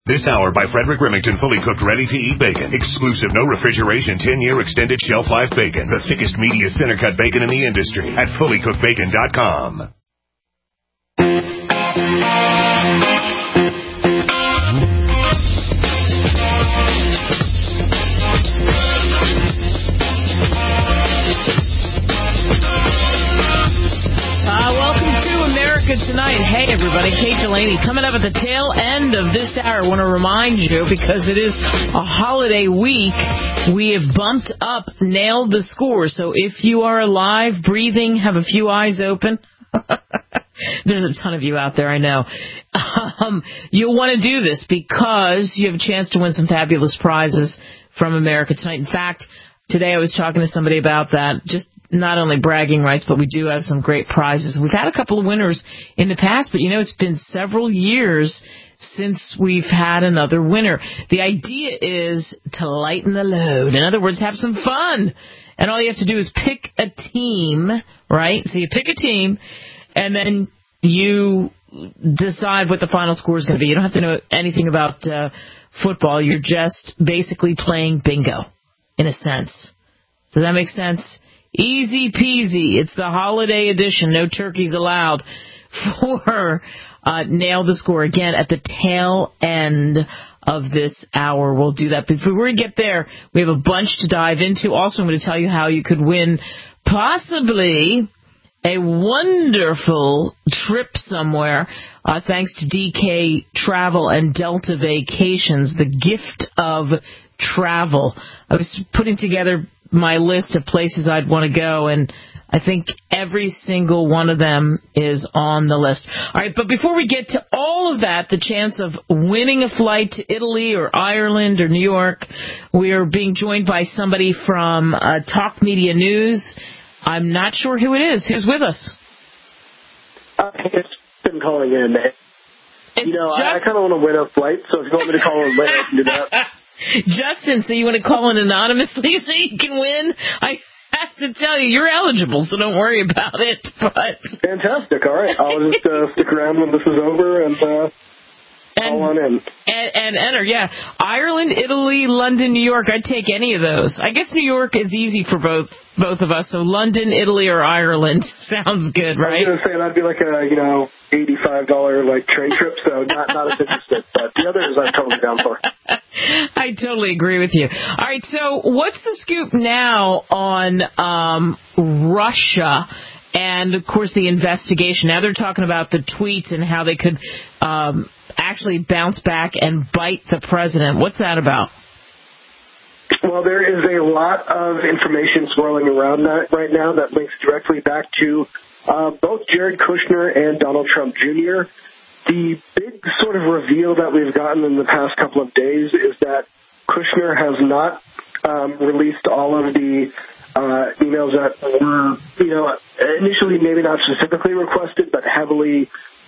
This hour by Frederick Remington, fully cooked, ready-to-eat bacon. Exclusive, no refrigeration, 10-year extended shelf life bacon. The thickest, meatiest center-cut bacon in the industry at fullycookedbacon.com. Welcome to America Tonight. Hey, everybody. Kate Delaney coming up at the tail end of this hour. I want to remind you, because it is a holiday week, we have bumped up Nail the Score. So if you are alive, breathing, have a few eyes open, there's a ton of you out there, I know. You'll want to do this because you have a chance to win some fabulous prizes from America Tonight. In fact, today I was talking to somebody about that, just not only bragging rights, but we do have some great prizes. We've had a couple of winners in the past, but it's been several years since we've had another winner. The idea is to lighten the load. In other words, have some fun. And all you have to do is pick a team, right? So you pick a team, and then you decide what the final score is going to be. You don't have to know anything about football. You're just basically playing bingo, in a sense. Does that make sense? Easy peasy. It's the holiday edition. No turkeys allowed for Nail the Score. Again, at the tail end of this hour, we'll do that. Before we get there, we have a bunch to dive into. Also, I'm going to tell you how you could win possibly a wonderful trip somewhere, thanks to DK Travel and Delta Vacations, the gift of travel. I was putting together my list of places I'd want to go, and I think every single one of them is on the list. All right, but before we get to all of that, the chance of winning a flight to Italy or Ireland or New York, we are being joined by somebody from Talk Media News. I'm not sure who it is. Who's with us? It's been calling in. I kind of want to win a flight, so if you want me to call in later, I can do that. Justin, so you want to call in anonymously so you can win? I have to tell you, you're eligible, so don't worry about it. But fantastic. All right. I'll just stick around when this is over and call on in. And enter, yeah. Ireland, Italy, London, New York. I'd take any of those. I guess New York is easy for both of us. So London, Italy, or Ireland sounds good, right? I was going to say that'd be like a $85 train trip, so not as interested. But the others I'm totally down for. I totally agree with you. All right, so what's the scoop now on Russia and, of course, the investigation? Now they're talking about the tweets and how they could actually bounce back and bite the president. What's that about? Well, there is a lot of information swirling around that right now that links directly back to both Jared Kushner and Donald Trump Jr. The big sort of reveal that we've gotten in the past couple of days is that Kushner has not released all of the emails that were, initially maybe not specifically requested, but heavily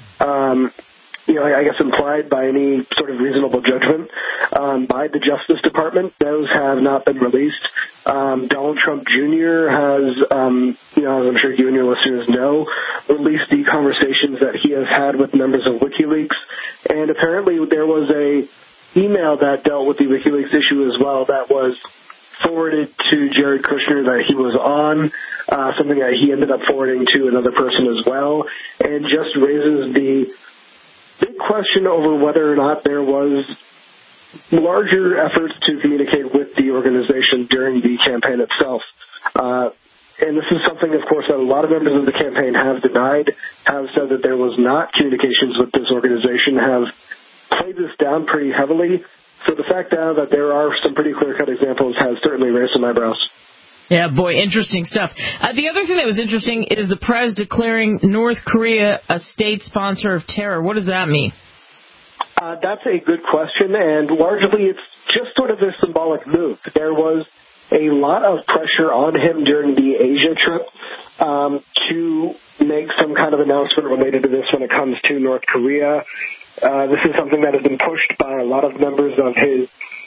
I guess implied by any sort of reasonable judgment by the Justice Department. Those have not been released. Donald Trump Jr. has, as I'm sure you and your listeners know, released the conversations that he has had with members of WikiLeaks. And apparently there was a email that dealt with the WikiLeaks issue as well that was forwarded to Jared Kushner that he was on, something that he ended up forwarding to another person as well, and just raises the big question over whether or not there was larger efforts to communicate with the organization during the campaign itself. And this is something, of course, that a lot of members of the campaign have denied, have said that there was not communications with this organization, have played this down pretty heavily. So the fact now that there are some pretty clear-cut examples has certainly raised some eyebrows. Yeah, boy, interesting stuff. The other thing that was interesting is the press declaring North Korea a state sponsor of terror. What does that mean? That's a good question, and largely it's just sort of a symbolic move. There was a lot of pressure on him during the Asia trip to make some kind of announcement related to this when it comes to North Korea. This is something that has been pushed by a lot of members of his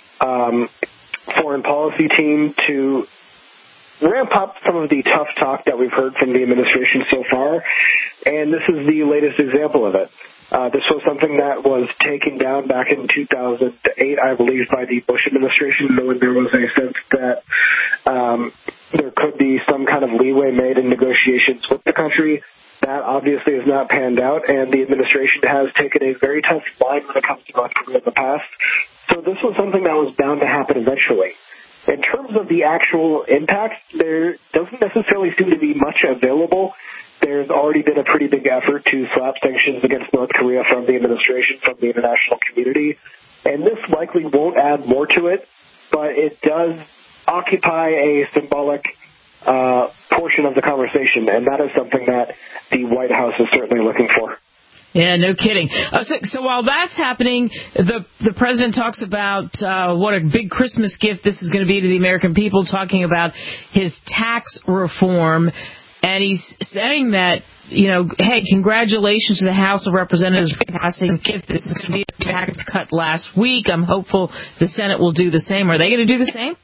foreign policy team to ramp up some of the tough talk that we've heard from the administration so far, and this is the latest example of it. This was something that was taken down back in 2008, I believe, by the Bush administration, when there was a sense that there could be some kind of leeway made in negotiations with the country. That obviously has not panned out, and the administration has taken a very tough line when it comes to North Korea in the past. So this was something that was bound to happen eventually. In terms of the actual impact, there doesn't necessarily seem to be much available. There's already been a pretty big effort to slap sanctions against North Korea from the administration, from the international community. And this likely won't add more to it, but it does occupy a symbolic portion of the conversation, and that is something that the White House is certainly looking for. Yeah, no kidding. So while that's happening, the president talks about what a big Christmas gift this is going to be to the American people, talking about his tax reform. And he's saying that, hey, congratulations to the House of Representatives for passing gift. This is going to be a tax cut last week. I'm hopeful the Senate will do the same. Are they going to do the same?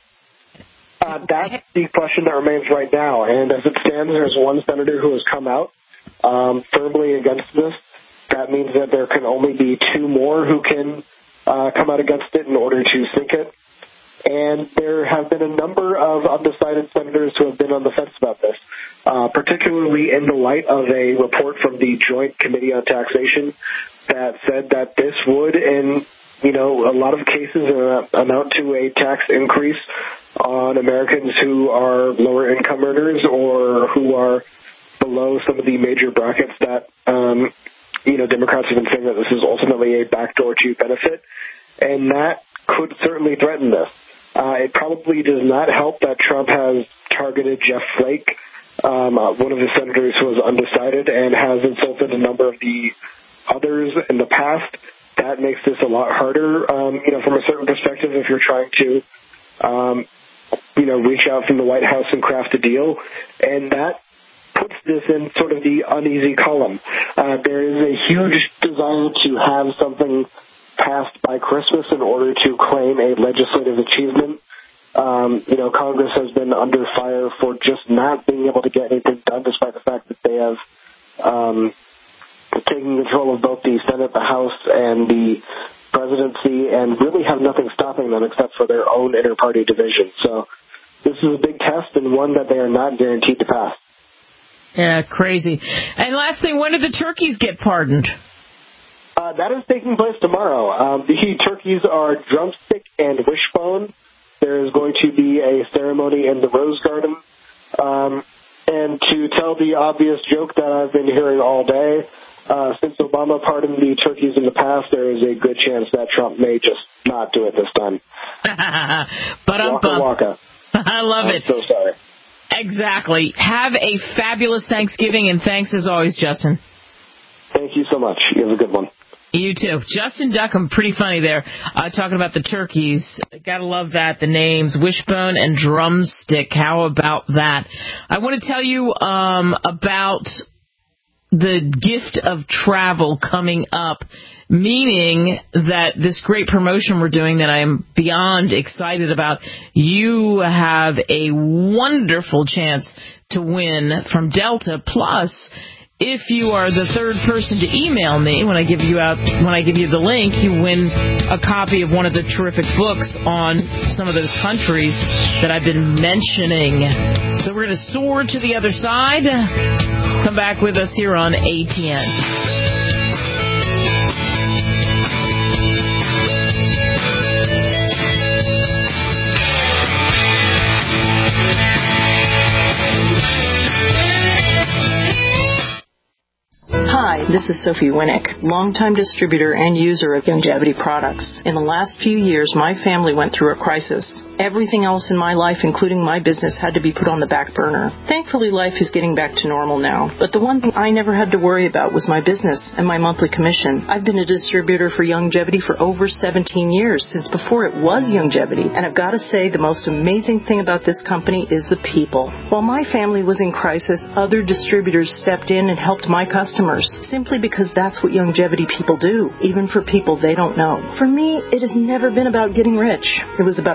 That's the question that remains right now. And as it stands, there's one senator who has come out firmly against this. That means that there can only be two more who can come out against it in order to sink it. And there have been a number of undecided senators who have been on the fence about this, particularly in the light of a report from the Joint Committee on Taxation that said that this would, in a lot of cases, amount to a tax increase on Americans who are lower income earners or who are below some of the major brackets that, Democrats have been saying that this is ultimately a backdoor to benefit, and that could certainly threaten this. It probably does not help that Trump has targeted Jeff Flake, one of the senators who was undecided, and has insulted a number of the others in the past. That makes this a lot harder, from a certain perspective, if you're trying to, reach out from the White House and craft a deal. And that puts this in sort of the uneasy column. There is a huge desire to have something passed by Christmas in order to claim a legislative achievement. Congress has been under fire for just not being able to get anything done, despite the fact that they have taken control of both the Senate, the House, and the presidency, and really have nothing stopping them except for their own inter-party division. So this is a big test, and one that they are not guaranteed to pass. Yeah, crazy. And last thing, when do the turkeys get pardoned? That is taking place tomorrow. The turkeys are Drumstick and Wishbone. There is going to be a ceremony in the Rose Garden. And to tell the obvious joke that I've been hearing all day, since Obama pardoned the turkeys in the past, there is a good chance that Trump may just not do it this time. Waka waka. I love it. I'm so sorry. Exactly. Have a fabulous Thanksgiving, and thanks as always, Justin. Thank you so much. You have a good one. You too. Justin Duckham, pretty funny there, talking about the turkeys. Gotta love that, the names, Wishbone and Drumstick. How about that? I want to tell you about the gift of travel coming up, meaning that this great promotion we're doing that I am beyond excited about, you have a wonderful chance to win from Delta. Plus, if you are the third person to email me when I give you the link, you win a copy of one of the terrific books on some of those countries that I've been mentioning. So we're going to soar to the other side. Come back with us here on ATN. Hi, this is Sophie Winnick, longtime distributor and user of Youngevity products. In the last few years, my family went through a crisis. Everything else in my life, including my business, had to be put on the back burner. Thankfully, life is getting back to normal now. But the one thing I never had to worry about was my business and my monthly commission. I've been a distributor for Youngevity for over 17 years, since before it was Youngevity. And I've got to say, the most amazing thing about this company is the people. While my family was in crisis, other distributors stepped in and helped my customers, simply because that's what Youngevity people do, even for people they don't know. For me, it has never been about getting rich. It was about a product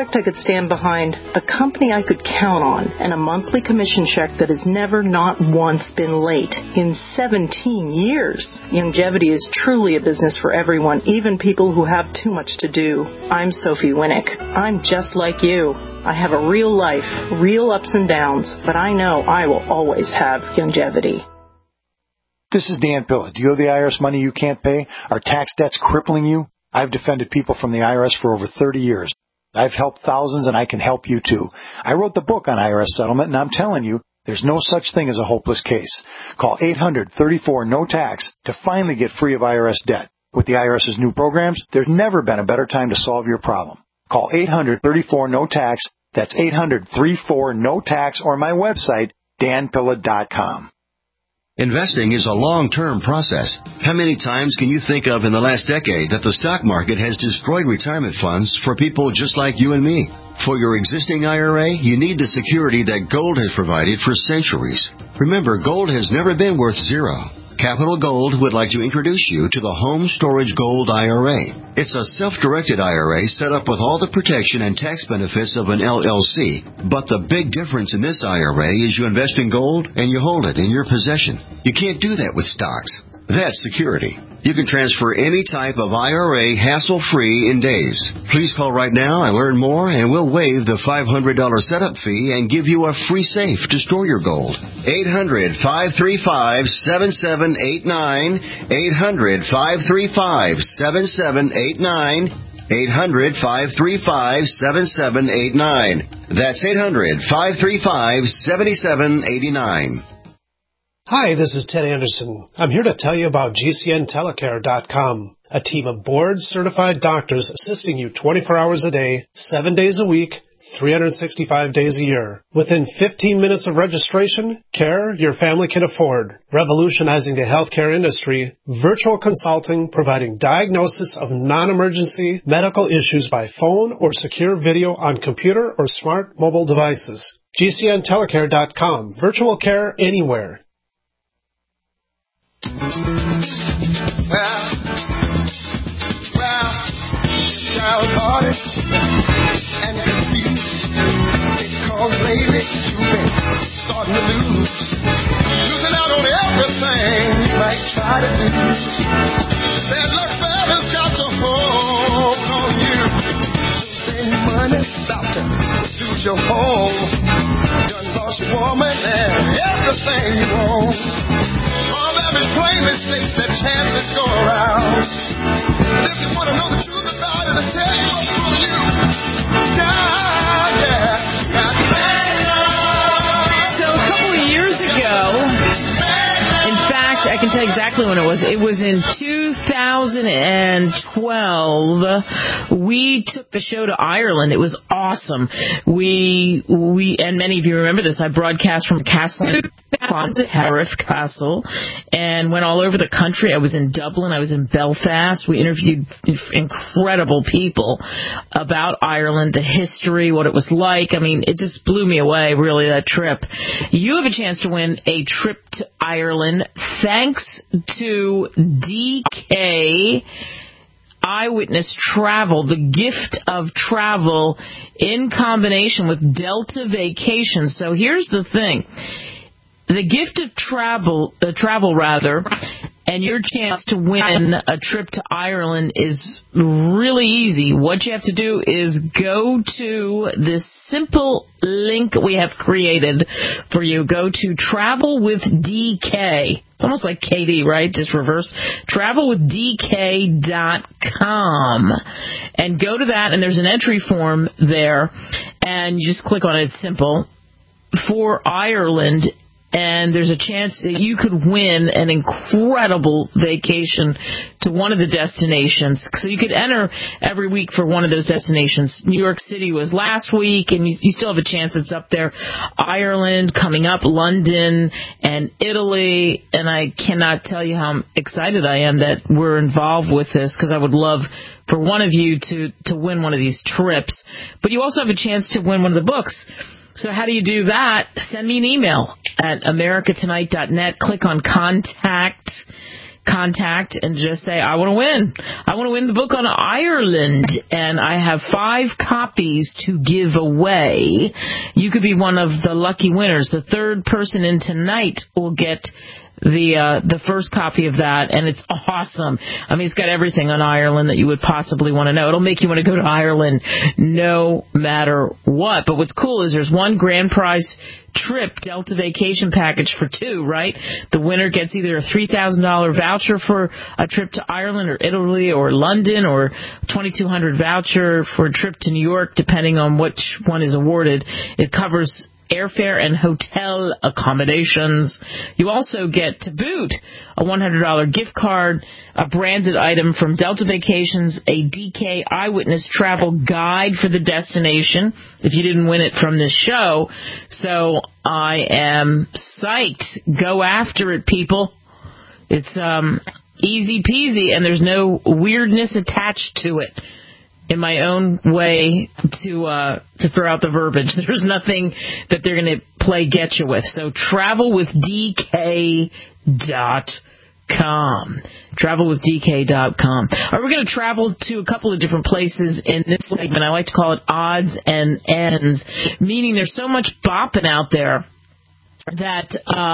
product I could stand behind, a company I could count on, and a monthly commission check that has never not once been late in 17 years. Youngevity is truly a business for everyone, even people who have too much to do. I'm Sophie Winnick. I'm just like you. I have a real life, real ups and downs, but I know I will always have Youngevity. This is Dan Pilla. Do you owe the IRS money you can't pay? Are tax debts crippling you? I've defended people from the IRS for over 30 years. I've helped thousands, and I can help you too. I wrote the book on IRS settlement, and I'm telling you, there's no such thing as a hopeless case. Call 800-34-NO-TAX to finally get free of IRS debt. With the IRS's new programs, there's never been a better time to solve your problem. Call 800-34-NO-TAX. That's 800-34-NO-TAX, or my website, danpilla.com. Investing is a long-term process. How many times can you think of in the last decade that the stock market has destroyed retirement funds for people just like you and me? For your existing IRA, you need the security that gold has provided for centuries. Remember, gold has never been worth zero. Capital Gold would like to introduce you to the Home Storage Gold IRA. It's a self-directed IRA set up with all the protection and tax benefits of an LLC. But the big difference in this IRA is you invest in gold and you hold it in your possession. You can't do that with stocks. That's security. You can transfer any type of IRA hassle-free in days. Please call right now and learn more, and we'll waive the $500 setup fee and give you a free safe to store your gold. 800-535-7789. 800-535-7789. 800-535-7789. That's 800-535-7789. Hi, this is Ted Anderson. I'm here to tell you about GCNtelecare.com, a team of board-certified doctors assisting you 24 hours a day, 7 days a week, 365 days a year. Within 15 minutes of registration, care your family can afford. Revolutionizing the healthcare industry, virtual consulting providing diagnosis of non-emergency medical issues by phone or secure video on computer or smart mobile devices. GCNtelecare.com, virtual care anywhere. Well, child hearted and confused, because lately you've been starting to losing out on everything you might try to do. Bad luck fella's got to hold on you. Spend money about to suit your home. Done lost your woman and everything you own. All them is plain mistakes that chances go around. And if you want to know the truth about it, I'll tell you what's for you. So a couple of years ago, in fact, I can tell exactly when it was. It was in 2012. We took the show to Ireland. It was awesome. We and many of you remember this. I broadcast from Harif Castle, and went all over the country. I was in Dublin. I was in Belfast. We interviewed incredible people about Ireland, the history, what it was like. I mean, it just blew me away, really, that trip. You have a chance to win a trip to Ireland thanks to DK Eyewitness Travel, the gift of travel in combination with Delta Vacations. So here's the thing. The gift of travel, and your chance to win a trip to Ireland is really easy. What you have to do is go to this simple link we have created for you. Go to Travel with DK. It's almost like KD, right? Just reverse. TravelWithDK.com. And go to that, and there's an entry form there, and you just click on it. It's simple. For Ireland. And there's a chance that you could win an incredible vacation to one of the destinations. So you could enter every week for one of those destinations. New York City was last week, and you still have a chance. It's up there. Ireland coming up, London, and Italy. And I cannot tell you how excited I am that we're involved with this, because I would love for one of you to win one of these trips. But you also have a chance to win one of the books. So how do you do that? Send me an email at americatonight.net. Click on Contact. contact and just say, I want to win. I want to win the book on Ireland, and I have 5 copies to give away. You could be one of the lucky winners. The third person in tonight will get the first copy of that, and it's awesome. I mean, it's got everything on Ireland that you would possibly want to know. It'll make you want to go to Ireland no matter what. But what's cool is there's one grand prize trip, Delta vacation package for 2, right? The winner gets either a $3,000 voucher for a trip to Ireland or Italy or London, or $2,200 voucher for a trip to New York, depending on which one is awarded. It covers airfare and hotel accommodations. You also get, to boot, a $100 gift card, a branded item from Delta Vacations, a DK Eyewitness travel guide for the destination, if you didn't win it from this show. So I am psyched. Go after it, people. It's easy peasy, and there's no weirdness attached to it. In my own way to throw out the verbiage. There's nothing that they're going to play get you with. So travelwithdk.com. Travelwithdk.com. All right, we're going to travel to a couple of different places in this segment. I like to call it odds and ends, meaning there's so much bopping out there that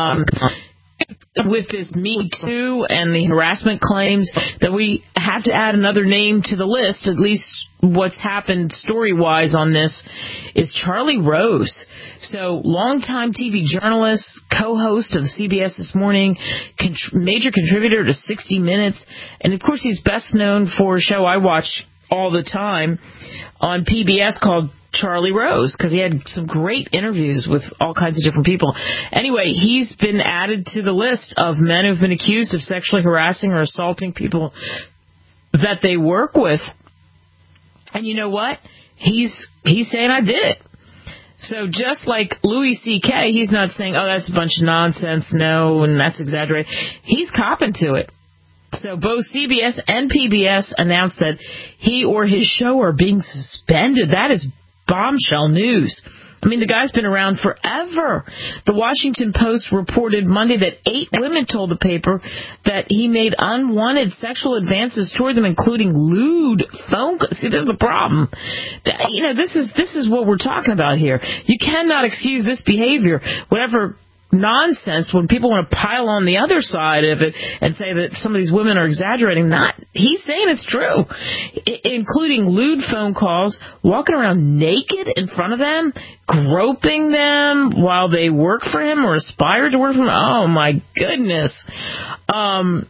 with this Me Too and the harassment claims that we have to add another name to the list. At least what's happened story-wise on this is Charlie Rose. So longtime TV journalist, co-host of CBS This Morning, major contributor to 60 Minutes, and of course he's best known for a show I watch all the time on PBS called Charlie Rose, because he had some great interviews with all kinds of different people. Anyway, he's been added to the list of men who've been accused of sexually harassing or assaulting people that they work with. And you know what? He's saying, I did it. So just like Louis C.K., he's not saying, oh, that's a bunch of nonsense, no, and that's exaggerated. He's copping to it. So both CBS and PBS announced that he or his show are being suspended. That is bombshell news. I mean, the guy's been around forever. The Washington Post reported Monday that 8 women told the paper that he made unwanted sexual advances toward them, including lewd phone calls. See, there's the problem. You know, this is what we're talking about here. You cannot excuse this behavior, whatever nonsense, when people want to pile on the other side of it and say that some of these women are exaggerating. He's saying it's true, including lewd phone calls, walking around naked in front of them, groping them while they work for him or aspire to work for him. Oh my goodness. And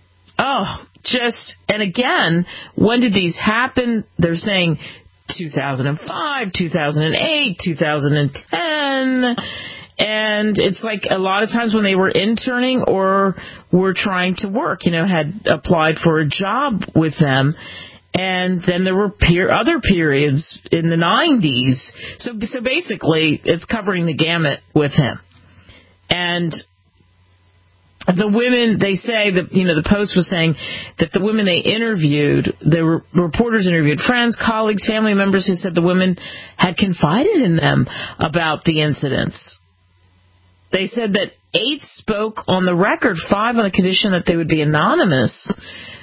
again, when did these happen? They're saying 2005, 2008, 2010. And it's like a lot of times when they were interning or were trying to work, had applied for a job with them. And then there were other periods in the 90s. So basically, it's covering the gamut with him. And the women, they say that, the Post was saying that the women they interviewed, the reporters interviewed friends, colleagues, family members who said the women had confided in them about the incidents. They said that 8 spoke on the record, 5 on the condition that they would be anonymous.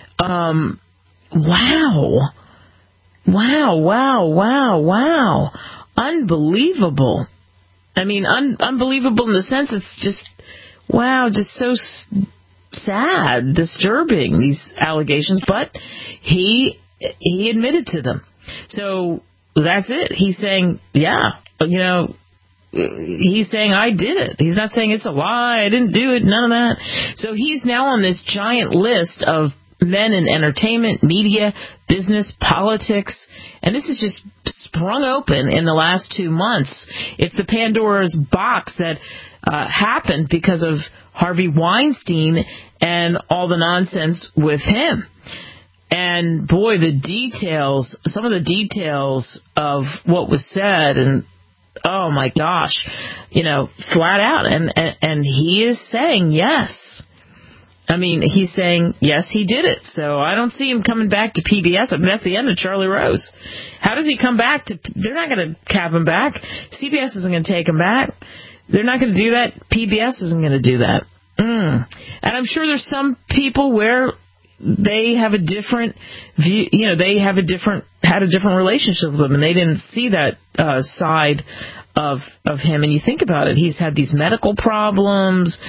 Wow. Unbelievable. I mean, unbelievable in the sense it's just, wow, just so sad, disturbing, these allegations. But he admitted to them. So that's it. He's saying, yeah, he's saying, I did it. He's not saying it's a lie, I didn't do it, none of that. So he's now on this giant list of men in entertainment, media, business, politics, and this is just sprung open in the last 2 months. It's the Pandora's box that happened because of Harvey Weinstein and all the nonsense with him. And boy, some of the details of what was said, and oh my gosh, flat out. And he is saying yes. I mean, he's saying, yes, he did it. So I don't see him coming back to PBS. I mean, that's the end of Charlie Rose. How does he come back to? They're not going to have him back. CBS isn't going to take him back. They're not going to do that. PBS isn't going to do that. And I'm sure there's some people where they have a different view, they have had a different relationship with him, and they didn't see that side of him. And you think about it, he's had these medical problems.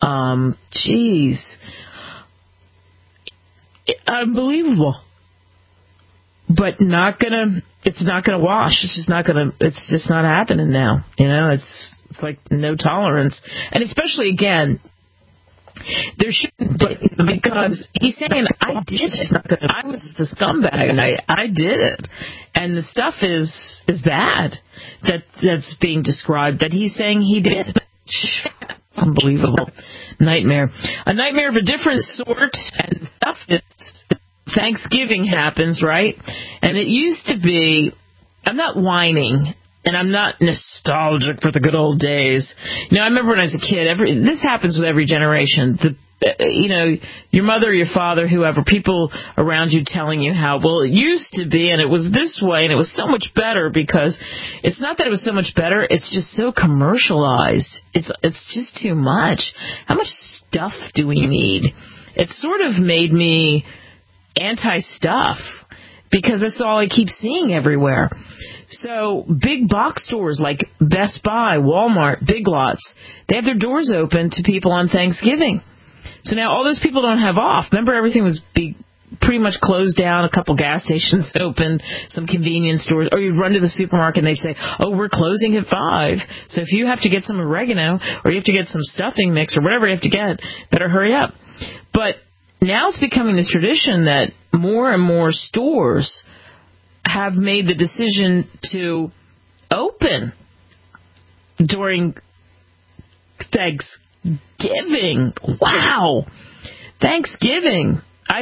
Unbelievable. But it's not gonna wash. It's just not happening now. It's like no tolerance. And especially, again, there shouldn't be, because he's saying, I did it. I was the scumbag, and I did it. And the stuff is bad that's being described, that he's saying he did. Unbelievable. Nightmare. A nightmare of a different sort, and stuff that's Thanksgiving happens, right? And it used to be, I'm not whining, and I'm not nostalgic for the good old days. I remember when I was a kid, this happens with every generation. Your mother, your father, whoever, people around you telling you how, well, it used to be, and it was this way, and it was so much better, because it's not that it was so much better, it's just so commercialized. It's just too much. How much stuff do we need? It sort of made me anti-stuff, because that's all I keep seeing everywhere. So big box stores like Best Buy, Walmart, Big Lots, they have their doors open to people on Thanksgiving. So now all those people don't have off. Remember, everything was pretty much closed down, a couple gas stations open, some convenience stores, or you'd run to the supermarket and they'd say, oh, we're closing at 5. So if you have to get some oregano, or you have to get some stuffing mix, or whatever you have to get, better hurry up. But now it's becoming this tradition that more and more stores have made the decision to open during Thanksgiving. Wow. Thanksgiving.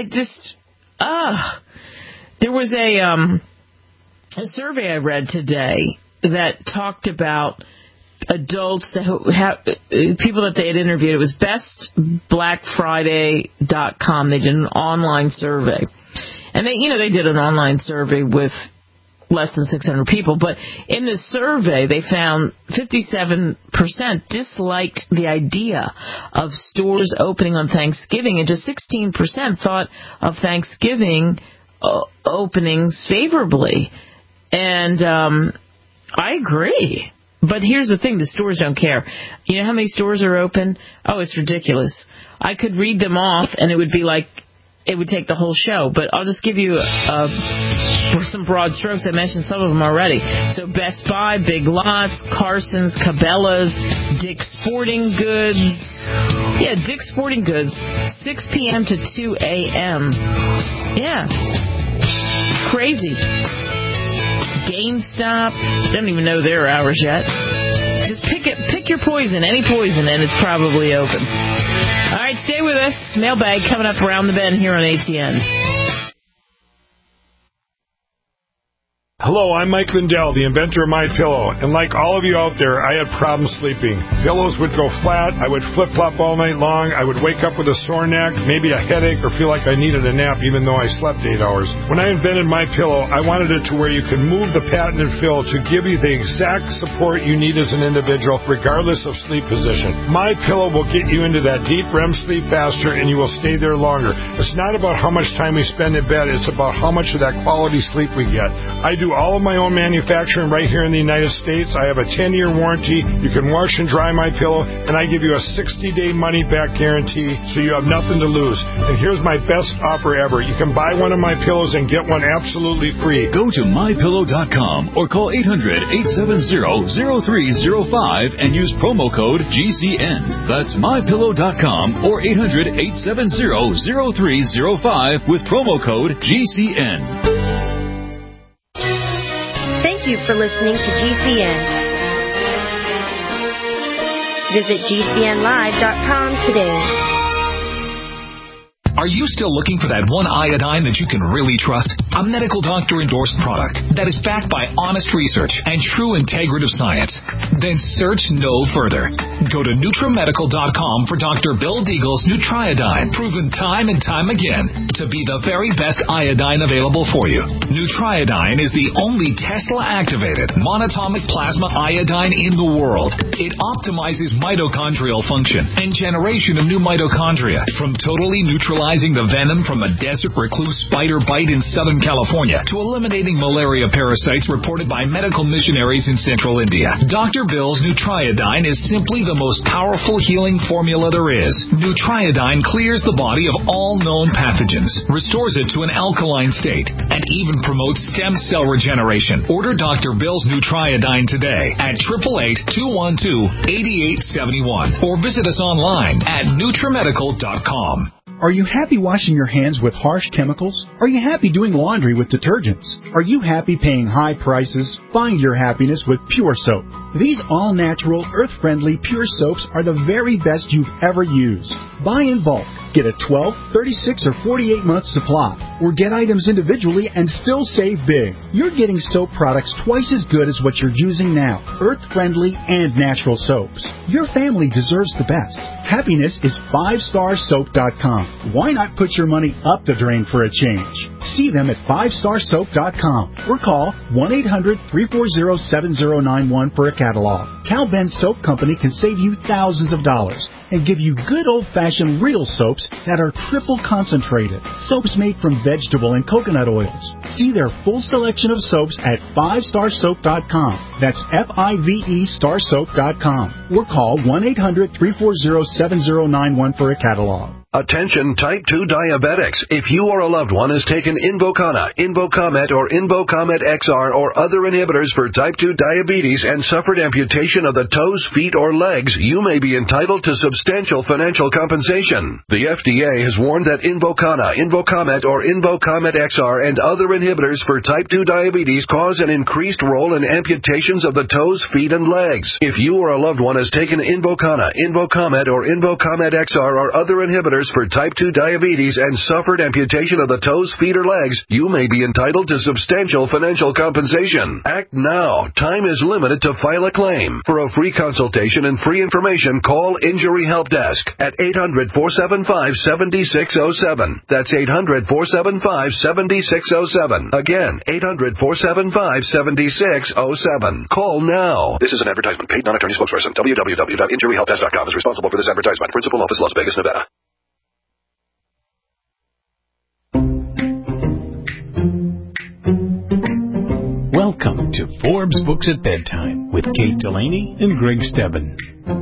There was a survey I read today that talked about adults people that they had interviewed. It was bestblackfriday.com. They did an online survey. And they did an online survey with less than 600 people, but in this survey they found 57% disliked the idea of stores opening on Thanksgiving, and just 16% thought of Thanksgiving openings favorably. And I agree. But here's the thing, the stores don't care. You know how many stores are open? Oh, it's ridiculous. I could read them off, and it would be like, it would take the whole show. But I'll just give you some broad strokes. I mentioned some of them already. So Best Buy, Big Lots, Carson's, Cabela's, Dick's Sporting Goods. Yeah, Dick's Sporting Goods, 6 p.m. to 2 a.m. Yeah. Crazy. GameStop, don't even know their hours yet. Just pick your poison, any poison, and it's probably open. All right, stay with us. Mailbag coming up around the bend here on ATN. Hello, I'm Mike Lindell, the inventor of MyPillow, and like all of you out there, I had problems sleeping. Pillows would go flat, I would flip-flop all night long, I would wake up with a sore neck, maybe a headache, or feel like I needed a nap even though I slept 8 hours. When I invented MyPillow, I wanted it to where you can move the patented fill to give you the exact support you need as an individual, regardless of sleep position. MyPillow will get you into that deep REM sleep faster, and you will stay there longer. It's not about how much time we spend in bed, it's about how much of that quality sleep we get. I do all of my own manufacturing right here in the United States. I have a 10-year warranty. You can wash and dry my pillow, and I give you a 60-day money-back guarantee, so you have nothing to lose. And here's my best offer ever. You can buy one of my pillows and get one absolutely free. Go to MyPillow.com or call 800-870-0305 and use promo code GCN. That's MyPillow.com or 800-870-0305 with promo code GCN. Thank you for listening to GCN. Visit GCNlive.com today. Are you still looking for that one iodine that you can really trust? A medical doctor-endorsed product that is backed by honest research and true integrative science, then search no further. Go to NutriMedical.com for Dr. Bill Deagle's Nutriodine, proven time and time again to be the very best iodine available for you. Nutriodine is the only Tesla-activated monatomic plasma iodine in the world. It optimizes mitochondrial function and generation of new mitochondria, from totally neutralizing the venom from a desert recluse spider bite in Southern California to eliminating malaria parasites reported by medical missionaries in Central India. Dr. Bill's Nutriodine is simply the most powerful healing formula there is. Nutriodine clears the body of all known pathogens, restores it to an alkaline state, and even promotes stem cell regeneration. Order Dr. Bill's Nutriodine today at 888-212-8871 or visit us online at NutriMedical.com. Are you happy washing your hands with harsh chemicals? Are you happy doing laundry with detergents? Are you happy paying high prices? Find your happiness with Pure Soap. These all-natural, earth-friendly Pure Soaps are the very best you've ever used. Buy in bulk. Get a 12, 36, or 48-month supply. Or get items individually and still save big. You're getting soap products twice as good as what you're using now. Earth-friendly and natural soaps. Your family deserves the best. Happiness is 5starsoap.com. Why not put your money up the drain for a change? See them at 5starsoap.com or call 1-800-340-7091 for a catalog. Cal Ben Soap Company can save you thousands of dollars and give you good old-fashioned real soaps that are triple concentrated. Soaps made from vegetable and coconut oils. See their full selection of soaps at 5starsoap.com. That's F-I-V-E starsoap.com. Or call 1-800-340-7091 for a catalog. Attention type 2 diabetics. If you or a loved one has taken Invokana, Invokamet, or Invokamet XR or other inhibitors for type 2 diabetes and suffered amputation of the toes, feet, or legs, you may be entitled to substantial financial compensation. The FDA has warned that Invokana, Invokamet, or Invokamet XR and other inhibitors for type 2 diabetes cause an increased role in amputations of the toes, feet, and legs. If you or a loved one has taken Invokana, Invokamet, or Invokamet XR or other inhibitors for type 2 diabetes and suffered amputation of the toes, feet, or legs, you may be entitled to substantial financial compensation. Act now. Time is limited to file a claim. For a free consultation and free information, call Injury Help Desk at 800-475-7607. That's 800-475-7607. Again, 800-475-7607. Call now. This is an advertisement. Paid non-attorney spokesperson. www.injuryhelpdesk.com is responsible for this advertisement. Principal office, Las Vegas, Nevada. Welcome to Forbes Books at Bedtime with Kate Delaney and Greg Stebbin.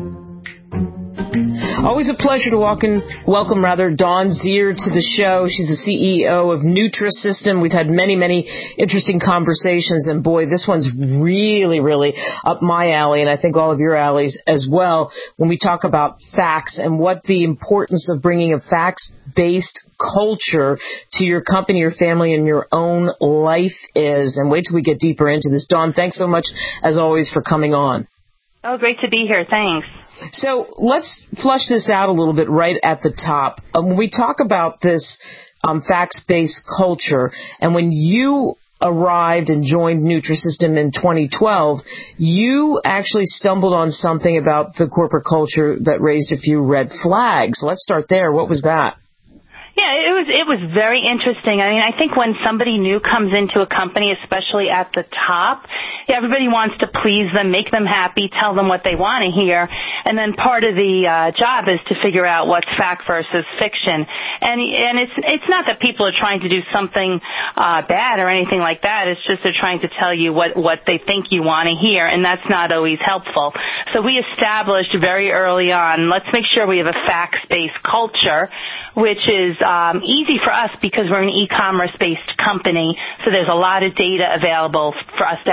Always a pleasure to welcome Dawn Zier to the show. She's the CEO of Nutrisystem. We've had many interesting conversations, and boy, this one's really up my alley, and I think all of your alleys as well, when we talk about facts and what the importance of bringing a facts-based culture to your company, your family, and your own life is. And wait till we get deeper into this. Dawn, thanks so much, as always, for coming on. Oh, great to be here. Thanks. So let's flush this out a little bit right at the top. When we talk about this facts-based culture, and when you arrived and joined Nutrisystem in 2012, you actually stumbled on something about the corporate culture that raised a few red flags. Let's start there. What was that? Yeah, it was very interesting. I mean, I think when somebody new comes into a company, especially at the top, everybody wants to please them, make them happy, tell them what they want to hear, and then part of the job is to figure out what's fact versus fiction. And it's not that people are trying to do something bad or anything like that. It's just they're trying to tell you what they think you want to hear, and that's not always helpful. So we established very early on, let's make sure we have a facts-based culture, which is easy for us because we're an e-commerce-based company, so there's a lot of data available for us to have discussions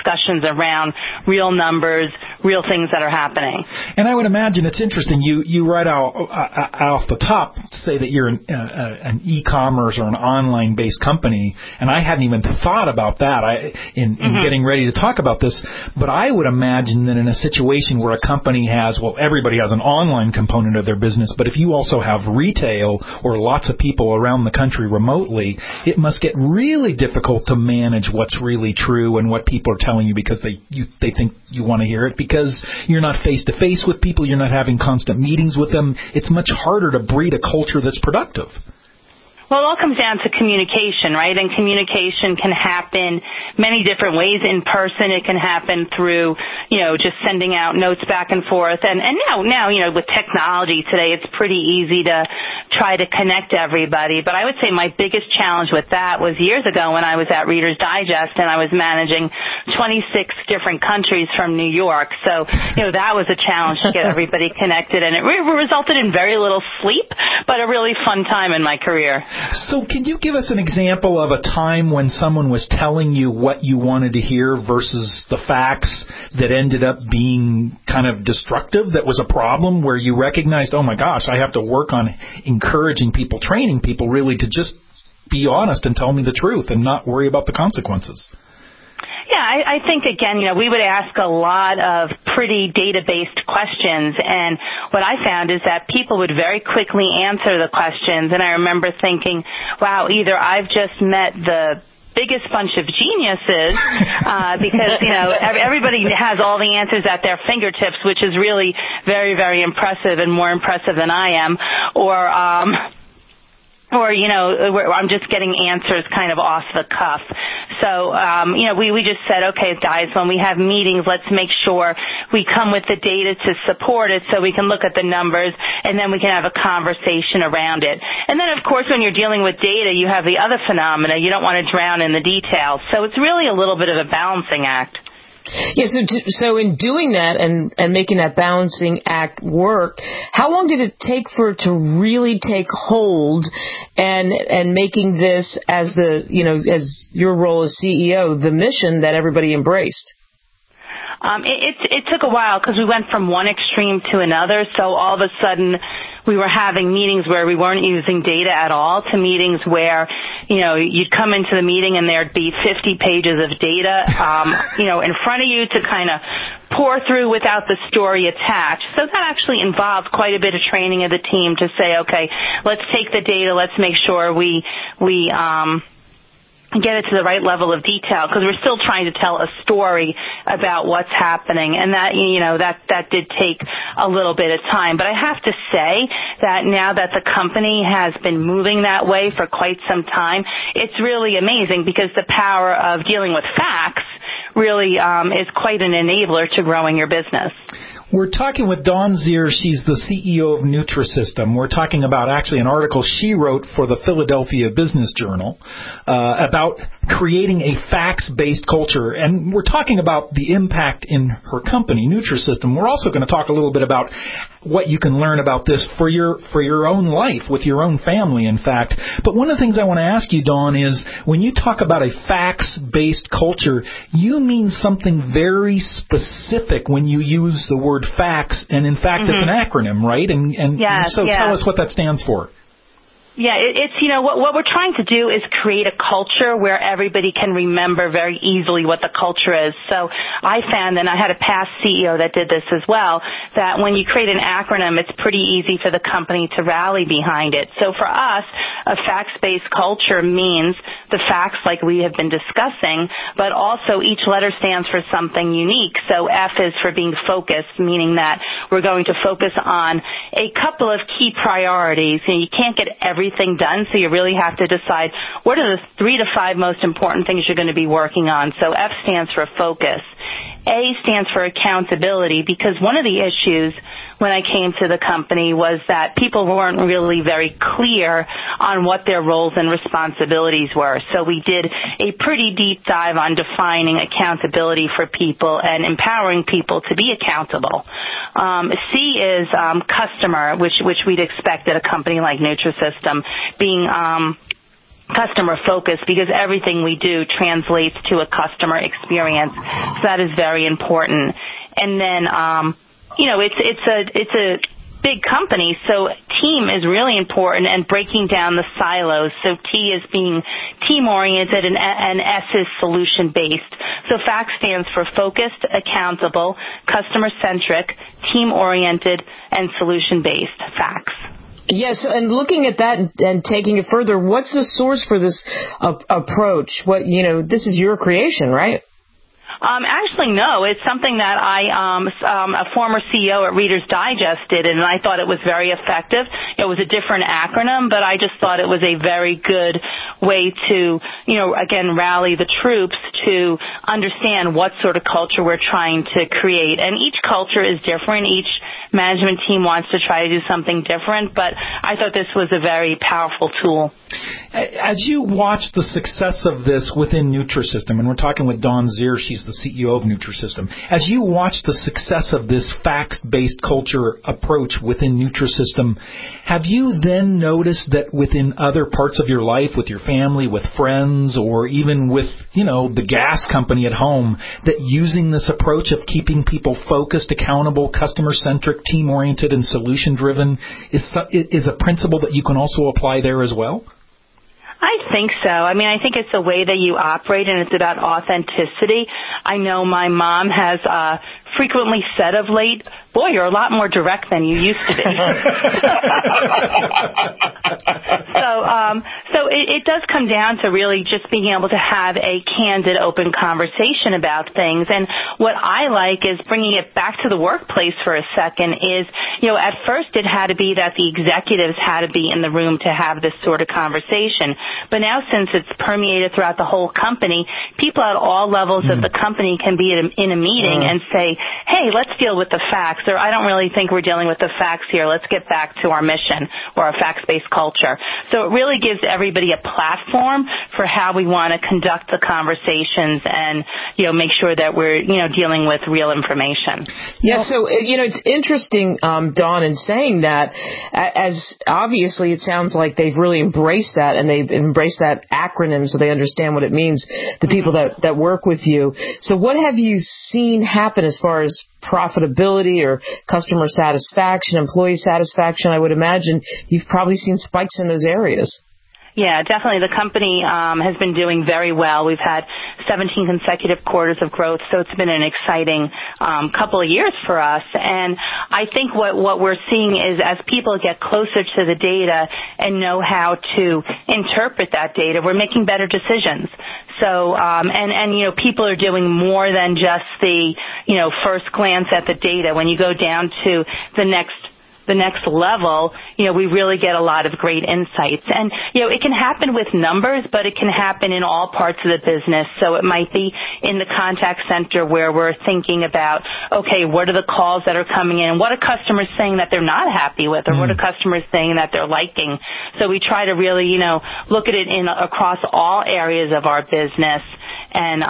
discussions around real numbers, real things that are happening. And I would imagine it's interesting. You right out off the top say that you're an e-commerce or an online-based company, and I hadn't even thought about that in getting ready to talk about this. But I would imagine that in a situation where a company has, well, everybody has an online component of their business, but if you also have retail or lots of people around the country remotely, it must get really difficult to manage what's really true and what people are telling you because they think you want to hear it, because you're not face-to-face with people, you're not having constant meetings with them. It's much harder to breed a culture that's productive. Well, it all comes down to communication, right? And communication can happen many different ways. In person, it can happen through, just sending out notes back and forth. And now, with technology today, it's pretty easy to try to connect everybody. But I would say my biggest challenge with that was years ago when I was at Reader's Digest and I was managing 26 different countries from New York. So, that was a challenge to get everybody connected. And it resulted in very little sleep, but a really fun time in my career. So can you give us an example of a time when someone was telling you what you wanted to hear versus the facts that ended up being kind of destructive, that was a problem, where you recognized, oh my gosh, I have to work on encouraging people, training people really to just be honest and tell me the truth and not worry about the consequences? Yeah, I think, again, we would ask a lot of pretty data-based questions, and what I found is that people would very quickly answer the questions, and I remember thinking, wow, either I've just met the biggest bunch of geniuses because, everybody has all the answers at their fingertips, which is really very, very impressive and more impressive than I am, or I'm just getting answers kind of off the cuff. So, we just said, okay, guys, when we have meetings, let's make sure we come with the data to support it so we can look at the numbers and then we can have a conversation around it. And then, of course, when you're dealing with data, you have the other phenomena. You don't want to drown in the details. So it's really a little bit of a balancing act. Yeah, so in doing that and making that balancing act work, how long did it take for it to really take hold and making this as as your role as CEO, the mission that everybody embraced? It took a while because we went from one extreme to another. So all of a sudden we were having meetings where we weren't using data at all to meetings where, you'd come into the meeting and there'd be 50 pages of data, in front of you to kind of pour through without the story attached. So that actually involved quite a bit of training of the team to say, okay, let's take the data, let's make sure we get it to the right level of detail, because we're still trying to tell a story about what's happening, and that that did take a little bit of time. But I have to say that now that the company has been moving that way for quite some time, it's really amazing, because the power of dealing with facts really is quite an enabler to growing your business. We're talking with Dawn Zier. She's the CEO of Nutrisystem. We're talking about actually an article she wrote for the Philadelphia Business Journal about creating a facts-based culture. And we're talking about the impact in her company, Nutrisystem. We're also going to talk a little bit about what you can learn about this for your own life, with your own family, in fact. But one of the things I want to ask you, Dawn, is when you talk about a facts-based culture, you mean something very specific when you use the word facts, and in fact it's an acronym, right? So tell us what that stands for. Yeah, it's what we're trying to do is create a culture where everybody can remember very easily what the culture is. So I found, and I had a past CEO that did this as well, that when you create an acronym, it's pretty easy for the company to rally behind it. So for us, a facts-based culture means the facts like we have been discussing, but also each letter stands for something unique. So F is for being focused, meaning that we're going to focus on a couple of key priorities. You can't get everything done, so you really have to decide what are the 3 to 5 most important things you're going to be working on. So F stands for focus. A stands for accountability, because one of the issues when I came to the company was that people weren't really very clear on what their roles and responsibilities were. So we did a pretty deep dive on defining accountability for people and empowering people to be accountable. C is customer, which we'd expect at a company like Nutrisystem, being customer focus, because everything we do translates to a customer experience. So that is very important. And then, it's a big company, so team is really important, and breaking down the silos. So T is being team-oriented, and S is solution-based. So FACT stands for focused, accountable, customer-centric, team-oriented, and solution-based FACTs. Yes, and looking at that and taking it further, what's the source for this approach? This is your creation, right? Actually, no. It's something that a former CEO at Reader's Digest did, and I thought it was very effective. It was a different acronym, but I just thought it was a very good way to, again, rally the troops to understand what sort of culture we're trying to create. And each culture is different. Each management team wants to try to do something different, but I thought this was a very powerful tool. As you watch the success of this within Nutrisystem, and we're talking with Dawn Zier, she's the CEO of Nutrisystem. As you watch the success of this facts-based culture approach within Nutrisystem, have you then noticed that within other parts of your life, with your family, with friends, or even with, the gas company at home, that using this approach of keeping people focused, accountable, customer-centric, team-oriented, and solution-driven is a principle that you can also apply there as well? I think so. I think it's the way that you operate, and it's about authenticity. I know my mom has frequently said of late, boy, you're a lot more direct than you used to be. So it does come down to really just being able to have a candid, open conversation about things. And what I like is bringing it back to the workplace for a second is, at first it had to be that the executives had to be in the room to have this sort of conversation. But now, since it's permeated throughout the whole company, people at all levels of the company can be in a meeting and say, hey, let's deal with the facts, or I don't really think we're dealing with the facts here. Let's get back to our mission or our facts-based culture. So it really gives everybody a platform for how we want to conduct the conversations and, make sure that we're, dealing with real information. Yeah, so, it's interesting, Dawn, in saying that, as obviously it sounds like they've really embraced that, and they've embraced that acronym so they understand what it means, the people that work with you. So what have you seen happen as far as profitability or customer satisfaction, employee satisfaction? I would imagine you've probably seen spikes in those areas. Yeah, definitely. The company has been doing very well. We've had 17 consecutive quarters of growth, so it's been an exciting couple of years for us. And I think what we're seeing is as people get closer to the data and know how to interpret that data, we're making better decisions. So, people are doing more than just the, first glance at the data. When you go down to the next level, we really get a lot of great insights. And, it can happen with numbers, but it can happen in all parts of the business. So it might be in the contact center where we're thinking about, okay, what are the calls that are coming in? What are customers saying that they're not happy with? Or what are customers saying that they're liking? So we try to really, look at it across all areas of our business and,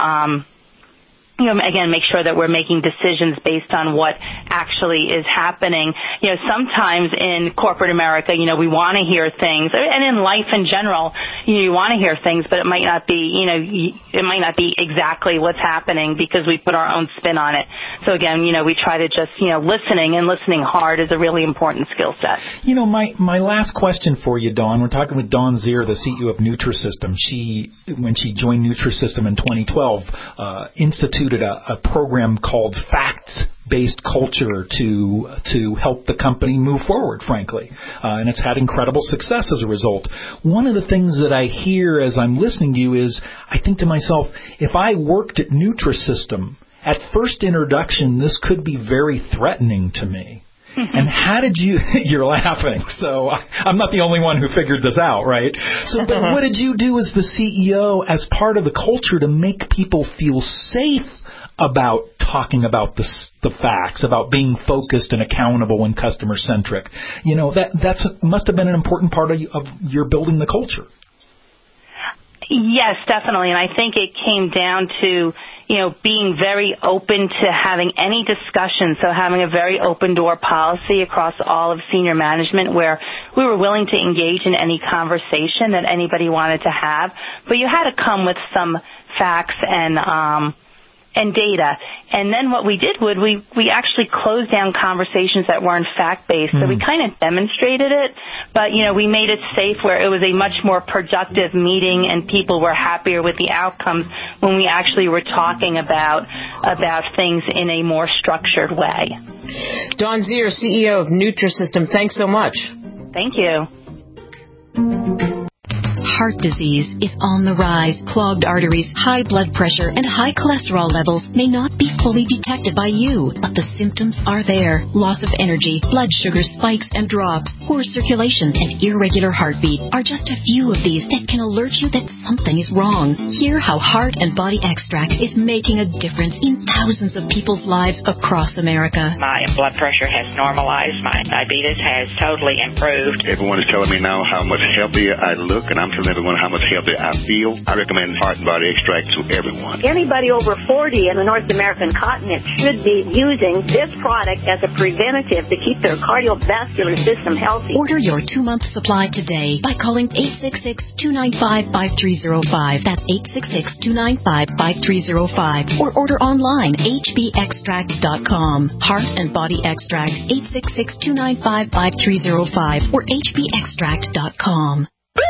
again, make sure that we're making decisions based on what actually is happening. Sometimes in corporate America, we want to hear things, and in life in general, you want to hear things, but it might not be, it might not be exactly what's happening because we put our own spin on it. So again, we try to just, listening hard is a really important skill set. My last question for you, Dawn, we're talking with Dawn Zier, the CEO of Nutrisystem. When she joined Nutrisystem in 2012, instituted a program called Facts-Based Culture to help the company move forward, frankly. And it's had incredible success as a result. One of the things that I hear as I'm listening to you is, I think to myself, if I worked at Nutrisystem, at first introduction, this could be very threatening to me. And how did you're laughing, so I'm not the only one who figured this out, right? So, but what did you do as the CEO, as part of the culture, to make people feel safe about talking about the facts, about being focused and accountable and customer-centric? That's must have been an important part of your building the culture. Yes, definitely. And I think it came down to, being very open to having any discussion, so having a very open door policy across all of senior management where we were willing to engage in any conversation that anybody wanted to have, but you had to come with some facts and data. And then what we did was we actually closed down conversations that weren't fact-based. So we kind of demonstrated it, but, we made it safe where it was a much more productive meeting and people were happier with the outcomes when we actually were talking about things in a more structured way. Dawn Zier, CEO of Nutrisystem, thanks so much. Thank you. Heart disease is on the rise. Clogged arteries, high blood pressure, and high cholesterol levels may not be fully detected by you, but the symptoms are there. Loss of energy, blood sugar spikes and drops, poor circulation, and irregular heartbeat are just a few of these that can alert you that something is wrong. Hear how Heart and Body Extract is making a difference in thousands of people's lives across America. My blood pressure has normalized. My diabetes has totally improved. Everyone is telling me now how much healthier I look, and I'm telling everyone how much healthier I feel. I recommend Heart and Body Extract to everyone. Anybody over 40 in the North American continent should be using this product as a preventative to keep their cardiovascular system healthy. Order your 2-month supply today by calling 866-295-5305. That's 866-295-5305. Or order online, hbextract.com. Heart and Body Extract, 866-295-5305 or hbextract.com.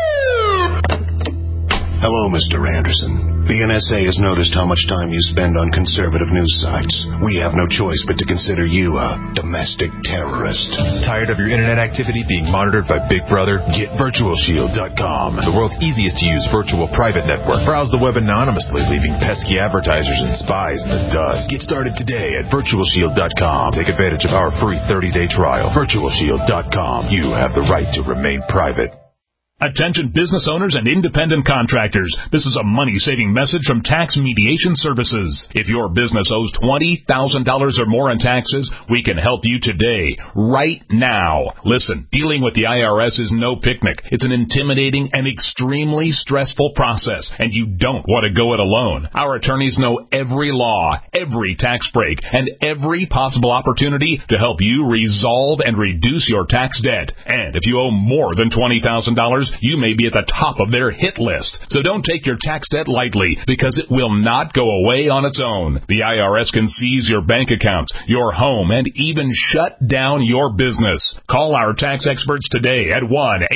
Hello, Mr. Anderson. The NSA has noticed how much time you spend on conservative news sites. We have no choice but to consider you a domestic terrorist. Tired of your internet activity being monitored by Big Brother? Get VirtualShield.com, the world's easiest to use virtual private network. Browse the web anonymously, leaving pesky advertisers and spies in the dust. Get started today at VirtualShield.com. Take advantage of our free 30-day trial. VirtualShield.com. You have the right to remain private. Attention business owners and independent contractors. This is a money-saving message from Tax Mediation Services. If your business owes $20,000 or more in taxes, we can help you today, right now. Listen, dealing with the IRS is no picnic. It's an intimidating and extremely stressful process, and you don't want to go it alone. Our attorneys know every law, every tax break, and every possible opportunity to help you resolve and reduce your tax debt. And if you owe more than $20,000, you may be at the top of their hit list. So don't take your tax debt lightly, because it will not go away on its own. The IRS can seize your bank accounts, your home, and even shut down your business. Call our tax experts today at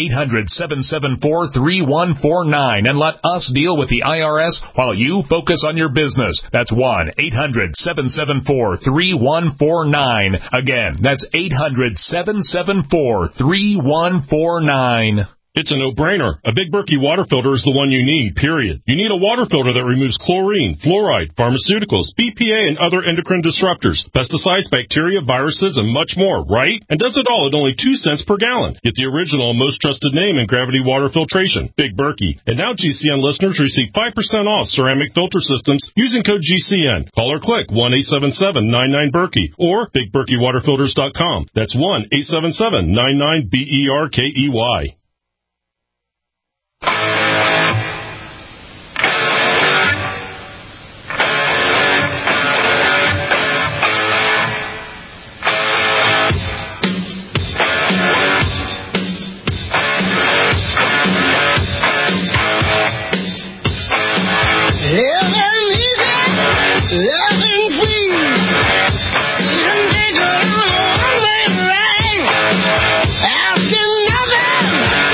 1-800-774-3149 and let us deal with the IRS while you focus on your business. That's 1-800-774-3149. Again, that's 800-774-3149. It's a no-brainer. A Big Berkey water filter is the one you need, period. You need a water filter that removes chlorine, fluoride, pharmaceuticals, BPA, and other endocrine disruptors, pesticides, bacteria, viruses, and much more, right? And does it all at only 2 cents per gallon. Get the original and most trusted name in gravity water filtration, Big Berkey. And now GCN listeners receive 5% off ceramic filter systems using code GCN. Call or click 1-877-99-BERKEY or BigBerkeyWaterFilters.com. That's 1-877-99-BERKEY. Asking nothing.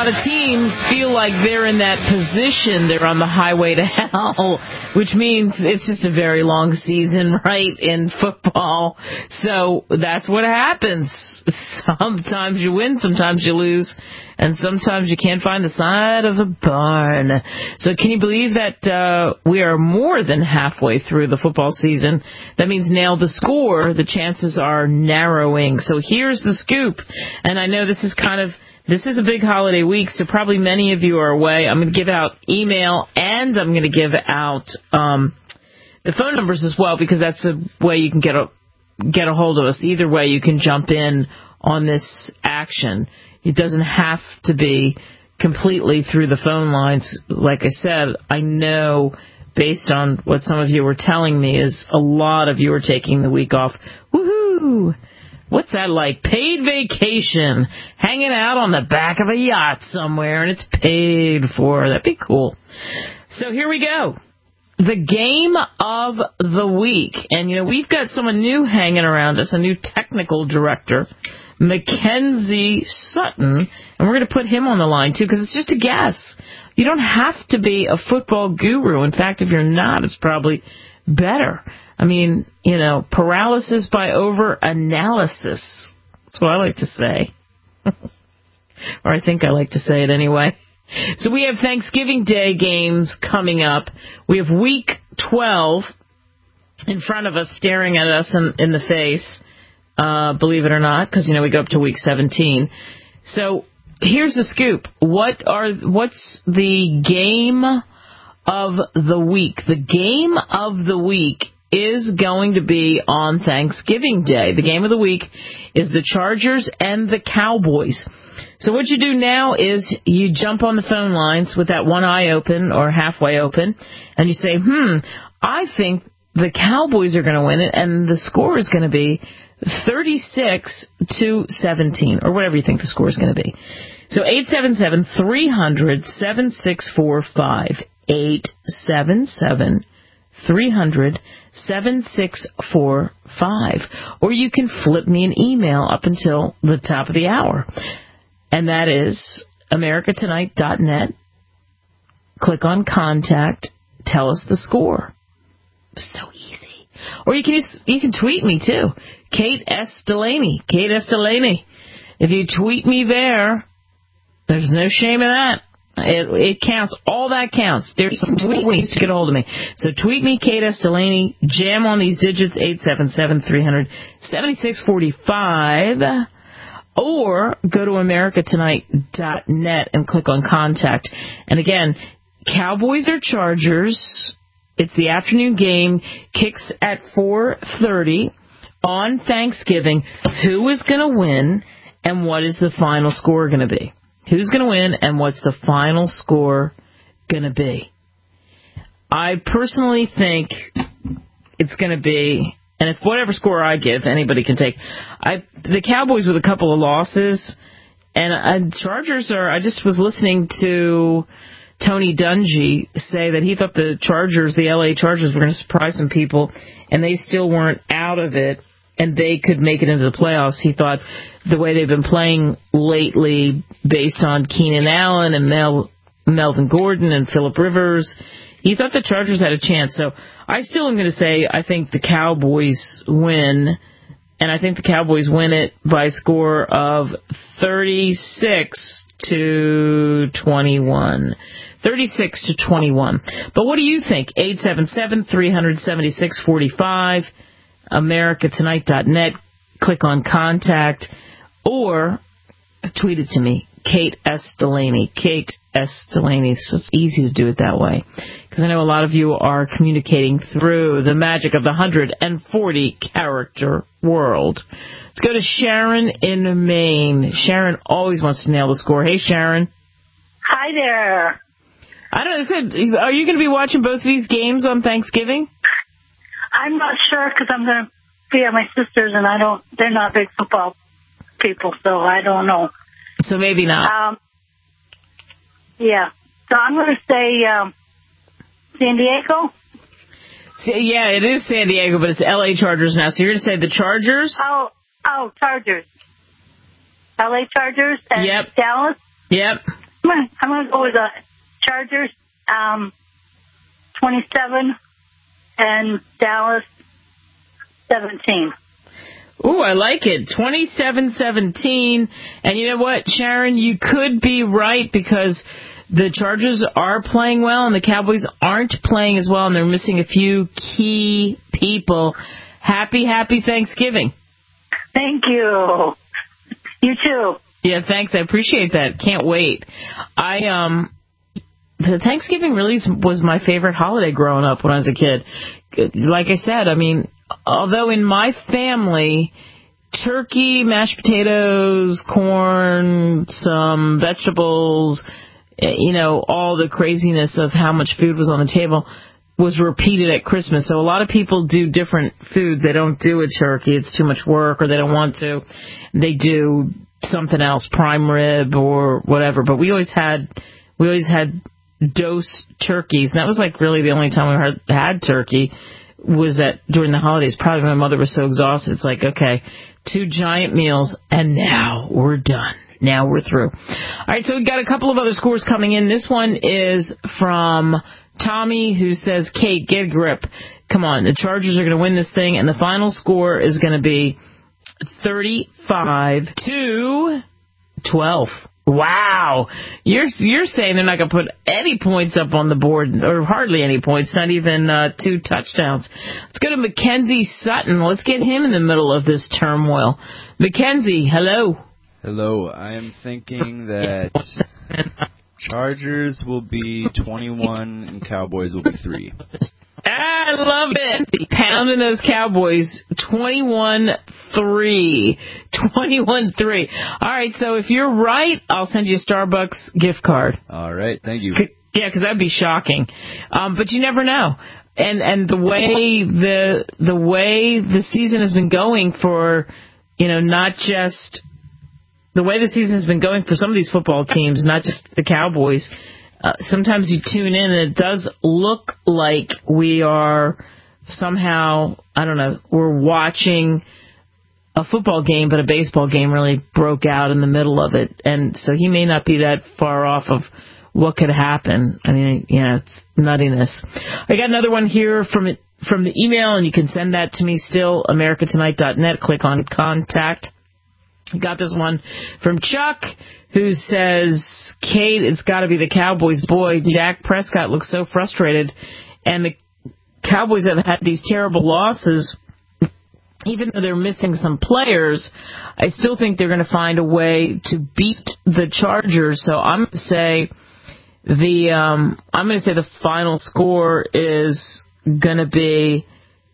lot of teams feel like they're in that position. They're on the highway to hell, which means it's just a very long season, right, in football. So that's what happens. Sometimes you win, sometimes you lose, and sometimes you can't find the side of the barn. So can you believe that we are more than halfway through the football season? That means nail the score. The chances are narrowing. So here's the scoop. And I know this is a big holiday week, so probably many of you are away. I'm going to give out email, and I'm going to give out the phone numbers as well, because that's a way you can get a hold of us. Either way, you can jump in on this action. It doesn't have to be completely through the phone lines. Like I said, I know based on what some of you were telling me is a lot of you are taking the week off. Woohoo! What's that like? Paid vacation. Hanging out on the back of a yacht somewhere, and it's paid for. That'd be cool. So here we go. The game of the week. And, we've got someone new hanging around us, a new technical director, Mackenzie Sutton, and we're going to put him on the line, too, because it's just a guess. You don't have to be a football guru. In fact, if you're not, it's probably better. I mean, paralysis by over-analysis. That's what I like to say. Or I think I like to say it anyway. So we have Thanksgiving Day games coming up. We have Week 12 in front of us, staring at us in the face, believe it or not, because, we go up to Week 17. So here's the scoop. What's the game of the week? The game of the week is going to be on Thanksgiving Day. The game of the week is the Chargers and the Cowboys. So what you do now is you jump on the phone lines with that one eye open or halfway open, and you say, I think the Cowboys are going to win it, and the score is going to be 36-17, or whatever you think the score is going to be. So 877-300-7645, 877-300-7645, or you can flip me an email up until the top of the hour. And that is americatonight.net. Click on contact. Tell us the score. So easy. Or you can tweet me too. Kate S. Delaney. Kate S. Delaney. If you tweet me there, there's no shame in that. It counts. All that counts. There's some tweet ways to get a hold of me. So tweet me, Kate S. Delaney. Jam on these digits, 877-300-7645. Or go to americatonight.net and click on contact. And again, Cowboys or Chargers. It's the afternoon game. Kicks at 4:30 on Thanksgiving. Who is going to win, and what is the final score going to be? Who's going to win, and what's the final score going to be? I personally think it's going to be... And if whatever score I give, anybody can take. The Cowboys with a couple of losses, and Chargers are. I just was listening to Tony Dungy say that he thought the LA Chargers, were going to surprise some people, and they still weren't out of it, and they could make it into the playoffs. He thought the way they've been playing lately, based on Keenan Allen and Melvin Gordon and Phillip Rivers, he thought the Chargers had a chance. So I still am going to say I think the Cowboys win, and I think the Cowboys win it by a score of 36-21. 36-21. But what do you think? 877-300-7645, americatonight.net. Click on contact, or tweet it to me. Kate S. Delaney. Kate S. Delaney. It's just easy to do it that way, because I know a lot of you are communicating through the magic of the 140-character world. Let's go to Sharon in Maine. Sharon always wants to nail the score. Hey, Sharon. Hi there. I don't know. Are you going to be watching both of these games on Thanksgiving? I'm not sure, because I'm going to be at my sister's, and they're not big football people, so I don't know. So maybe not. Yeah. So I'm going to say San Diego. Yeah, it is San Diego, but it's LA Chargers now. So you're going to say the Chargers? Oh, Chargers. LA Chargers and yep. Dallas? Yep. I'm going to go with the Chargers, 27, and Dallas, 17. Ooh, I like it. 27-17. And you know what, Sharon? You could be right because the Chargers are playing well and the Cowboys aren't playing as well, and they're missing a few key people. Happy Thanksgiving. Thank you. You too. Yeah, thanks. I appreciate that. Can't wait. The Thanksgiving really was my favorite holiday growing up when I was a kid. Like I said, I mean, although in my family, turkey, mashed potatoes, corn, some vegetables, all the craziness of how much food was on the table was repeated at Christmas. So a lot of people do different foods. They don't do a turkey. It's too much work, or they don't want to. They do something else, prime rib or whatever. But we always had dose turkeys. And that was like really the only time we had turkey was that during the holidays. Probably my mother was so exhausted. It's like, okay, 2 giant meals, and now we're done. Now we're through. All right, so we've got a couple of other scores coming in. This one is from Tommy, who says, Kate, get a grip. Come on, the Chargers are going to win this thing, and the final score is going to be 35-12. Wow. You're saying they're not going to put any points up on the board, or hardly any points, not even 2 touchdowns. Let's go to Mackenzie Sutton. Let's get him in the middle of this turmoil. Mackenzie, hello. Hello. I am thinking that Chargers will be 21 and Cowboys will be 3. I love it. Pounding those Cowboys. 21-3. 21-3. All right, so if you're right, I'll send you a Starbucks gift card. All right, thank you. Yeah, because that'd be shocking. But you never know. And the way the season has been going for, not just the way the season has been going for some of these football teams, not just the Cowboys. Sometimes you tune in and it does look like we are somehow, I don't know, we're watching a football game, but a baseball game really broke out in the middle of it. And so he may not be that far off of what could happen. I mean, it's nuttiness. I got another one here from the email, and you can send that to me still, americatonight.net. Click on contact. Got this one from Chuck, who says, Kate, it's got to be the Cowboys. Boy, Dak Prescott looks so frustrated, and the Cowboys have had these terrible losses. Even though they're missing some players, I still think they're going to find a way to beat the Chargers. So I'm going to say the final score is going to be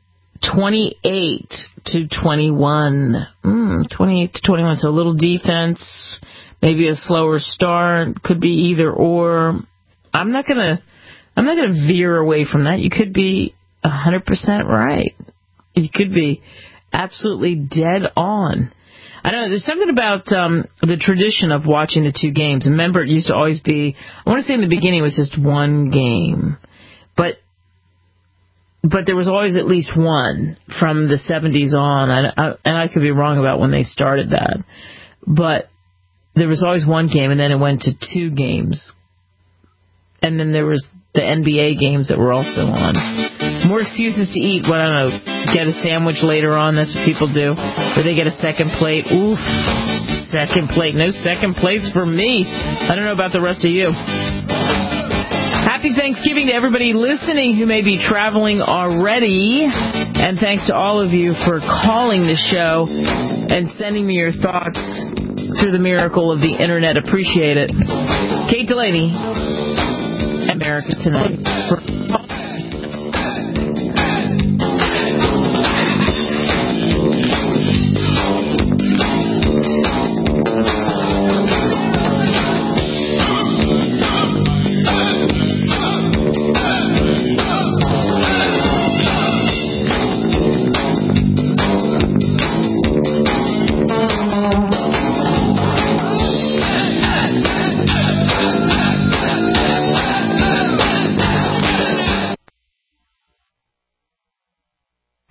28-21. 28-21. So a little defense, maybe a slower start, could be either or. I'm not gonna veer away from that. You could be 100% right. You could be absolutely dead on. I don't know, there's something about the tradition of watching the 2 games. Remember, it used to always be, I want to say in the beginning it was just 1 game. But there was always at least one from the 70s on, and I could be wrong about when they started that. But there was always 1 game, and then it went to 2 games. And then there was the NBA games that were also on. More excuses to eat. Well, I don't know, get a sandwich later on. That's what people do. Or they get a second plate. Oof, second plate. No second plates for me. I don't know about the rest of you. Happy Thanksgiving to everybody listening who may be traveling already. And thanks to all of you for calling the show and sending me your thoughts through the miracle of the Internet. Appreciate it. Kate Delaney, America Tonight.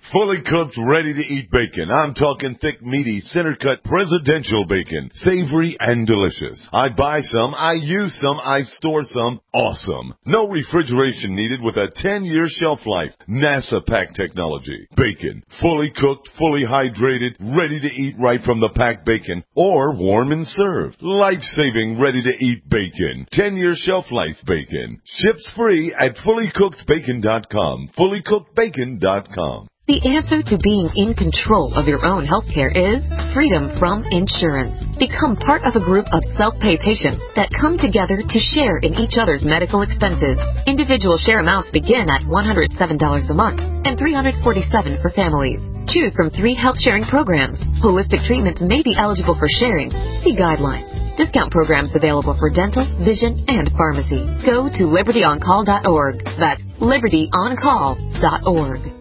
fully cooked, ready-to-eat bacon. I'm talking thick, meaty, center-cut presidential bacon. Savory and delicious. I buy some, I use some, I store some. Awesome. No refrigeration needed with a 10-year shelf life. NASA pack technology. Bacon. Fully cooked, fully hydrated, ready to eat right from the packed bacon. Or warm and served. Life-saving, ready-to-eat bacon. 10-year shelf life bacon. Ships free at fullycookedbacon.com. fullycookedbacon.com. The answer to being in control of your own healthcare is freedom from insurance. Become part of a group of self-pay patients that come together to share in each other's medical expenses. Individual share amounts begin at $107 a month and $347 for families. Choose from 3 health sharing programs. Holistic treatments may be eligible for sharing. See guidelines. Discount programs available for dental, vision, and pharmacy. Go to libertyoncall.org. That's libertyoncall.org.